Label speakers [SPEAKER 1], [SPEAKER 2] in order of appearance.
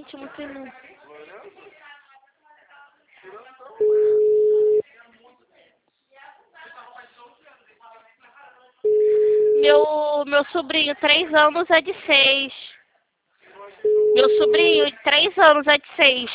[SPEAKER 1] gente muito inútil. Meu sobrinho, 3 anos, é de 6. Meu sobrinho, 3 anos, é de 6.